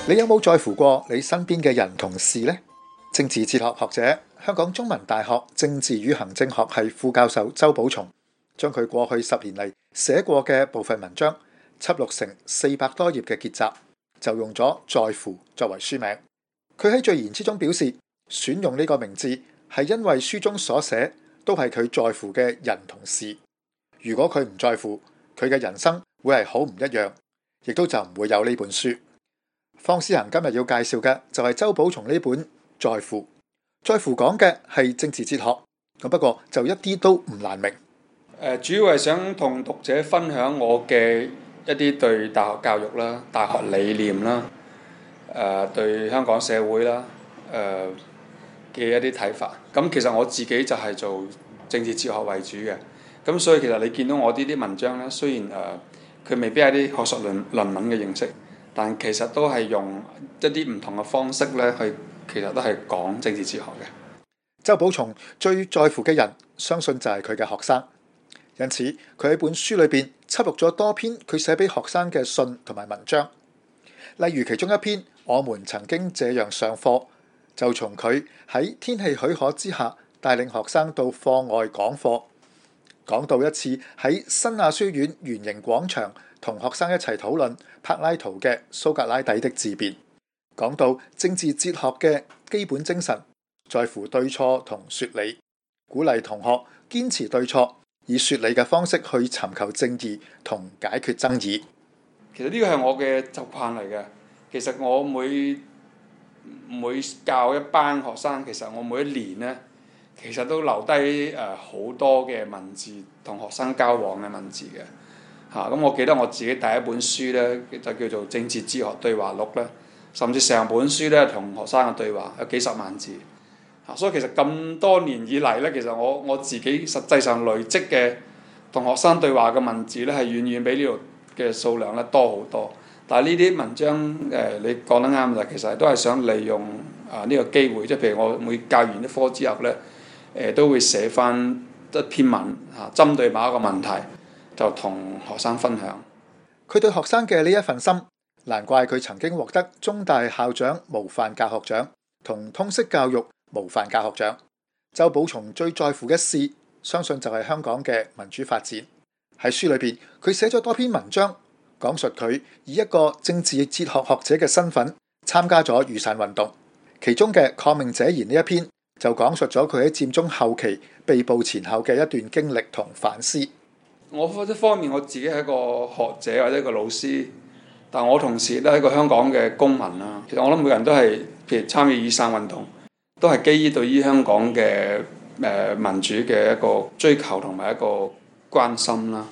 你有冇在乎過你身邊嘅人同事呢？政治哲學學者、香港中文大學政治與行政學系副教授周保松，將佢過去10年嚟寫過嘅部分文章輯錄成400多頁嘅結集，就用咗在乎作為書名。佢喺序言之中表示，選用呢個名字係因為書中所寫都係佢在乎嘅人同事。如果佢唔在乎，佢嘅人生會係好唔一樣，亦都就唔會有呢本書。方思恒今日要介紹嘅就係周保松呢本《在乎》。在乎講嘅係政治哲學，咁不過就一啲都唔難明。 主要係想同讀者分享我嘅一啲對大學教育啦、大學理念啦、對香港社會啦嘅一啲睇法。咁其實我自己就係做政治哲學為主嘅，咁所以其實你見到我呢啲文章咧，雖然佢未必係啲學術論文嘅形式，但其實都係用一啲唔同嘅方式咧，其實都係講政治哲學嘅。 周保松最在乎嘅人，相信就係佢嘅學生，因此佢喺本書裏邊輯錄咗多篇佢寫俾學生嘅信同埋文章。例如其中一篇《我們曾經這樣上課》，就從佢喺天氣許可之下帶領學生到課外講課，講到一次喺新亞書院圓形廣場同學生一齊討論柏拉圖嘅蘇格拉底的自辯，講到政治哲學嘅基本精神，在乎對錯同說理，鼓勵同學堅持對錯，以說理嘅方式去尋求正義同解決爭議。 其實呢個係我嘅習慣嚟嘅。其實我每教一班學生，其實我每一年呢，其實都留低好多嘅文字同學生交往嘅文字嘅。咁我記得我自己第一本書呢，就叫做《政治哲學對話錄》啦，甚至成本書呢，同學生嘅對話有幾十萬字。所以其實咁多年以嚟呢，其實我自己實際上累積嘅同學生對話嘅文字呢，係遠遠比呢度嘅數量呢多好多。但係呢啲文章你講得啱，就其實都係想利用呢個機會，即係譬如我每教完一科之後呢，都會寫翻一篇文針對某一個問題，就同學生分享。 佢對學生嘅呢一份心，難怪佢曾經獲得中大校長模範教學獎同通識教育模範教學獎。周保松最在乎嘅事，相信就係香港嘅民主發展。喺書裏邊，佢寫咗多篇文章，講述佢以一個政治哲學學者嘅身份參加咗雨傘運動。其中嘅抗命者言呢一篇，就講述咗佢喺佔中後期被捕前後嘅一段經歷同反思。 我一方面我自己係一個學者或者一個老師，但我同時都係一個香港嘅公民啦。其實我諗每個人都係譬如參與雨傘運動，都係基於對於香港嘅民主嘅一個追求同埋一個關心啦。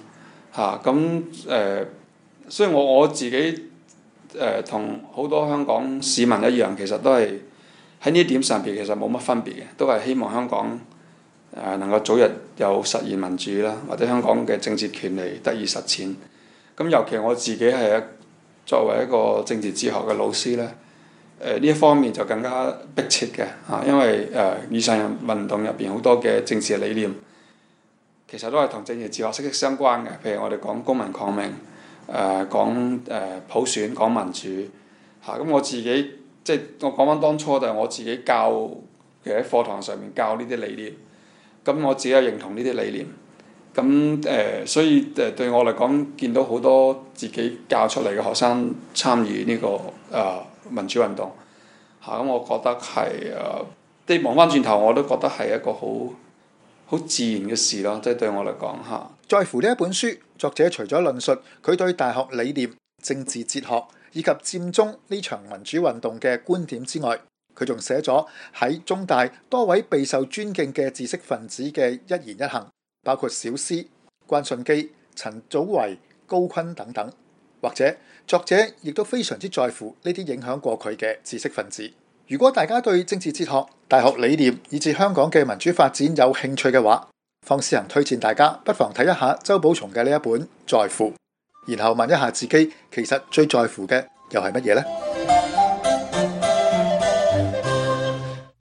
所以我自己同好多香港市民一樣，其實都係喺呢點上邊其實冇乜分別嘅，都係希望香港能夠早日有實現民主啦，或者香港嘅政治權利得以實踐。咁尤其我自己係作為一個政治哲學嘅老師咧，呢一方面就更加迫切嘅因為雨傘運動入邊好多嘅政治理念，其實都係同政治哲學息息相關嘅。譬如我哋講公民抗命，講普選，講民主咁我自己即係我講翻當初就係我自己教嘅喺課堂上面教呢啲理念。咁我自己又認同呢啲理念，咁所以對我嚟講，見到好多自己教出嚟嘅學生參與呢個民主運動，咁我覺得係即係望翻轉頭，我都覺得係一個好自然嘅事咯，即係對我嚟講在乎呢一本書，作者除咗論述佢對大學理念、政治哲學以及佔中呢場民主運動嘅觀點之外，佢仲寫咗喺中大多位備受尊敬嘅知識分子嘅一言一行，包括小思、關信基、陳祖為、高錕等等。或者作者亦都非常之在乎呢啲影響過佢嘅知識分子。如果大家對政治哲學、大學理念以至香港嘅民主發展有興趣嘅話，方思恒推薦大家不妨睇一下周保松嘅呢一本《在乎》，然後問一下自己，其實最在乎嘅又係乜嘢呢？